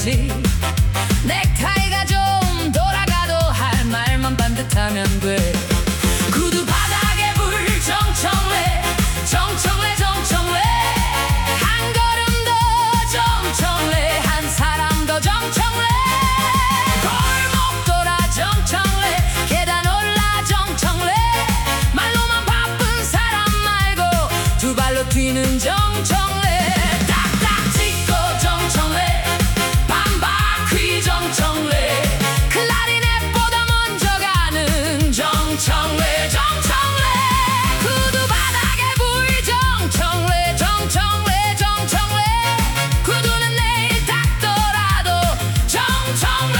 거지. 넥타이가 좀 돌아가도 할 말만 반듯하면 돼. 구두 바닥에 불 정청래 정청래 정청래. 한 걸음 더 정청래 한 사람 더 정청래. 골목 돌아 정청래 계단 올라 정청래. 말로만 바쁜 사람 말고 두 발로 뛰는 정청래. 딱딱 찍고 정청래 반바퀴 정청래. 클라리넷보다 먼저 가는 정청래 정청래. 구두 바닥에 불 정청래 정청래 정청래. 구두는 내일 닦더라도 정청래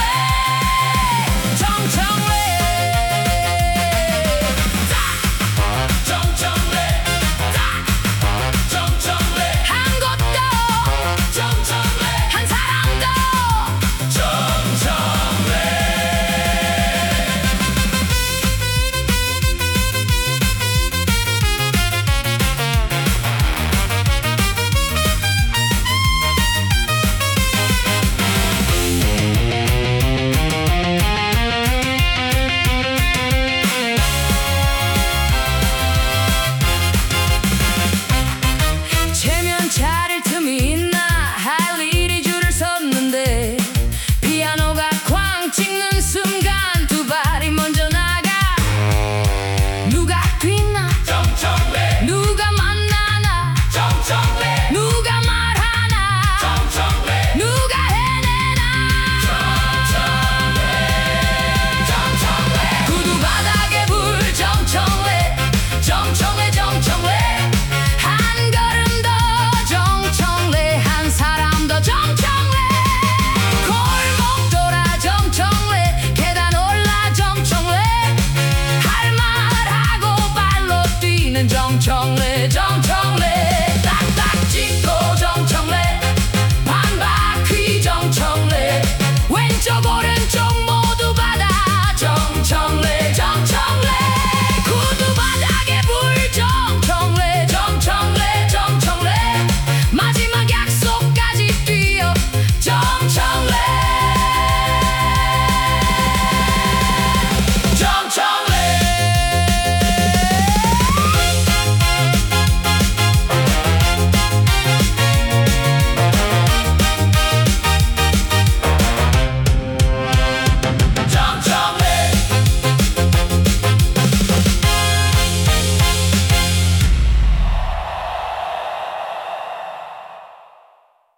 정청래. 딱 정청래 딱 정청래. 한 곳 더 정청래 한 사람 더 정청래. 체면 차릴 틈이 있나 할 일이 줄을 섰는데 피아노가 쾅 찍는 순간 두 발이 먼저 나가. 누가 뛰나 정청래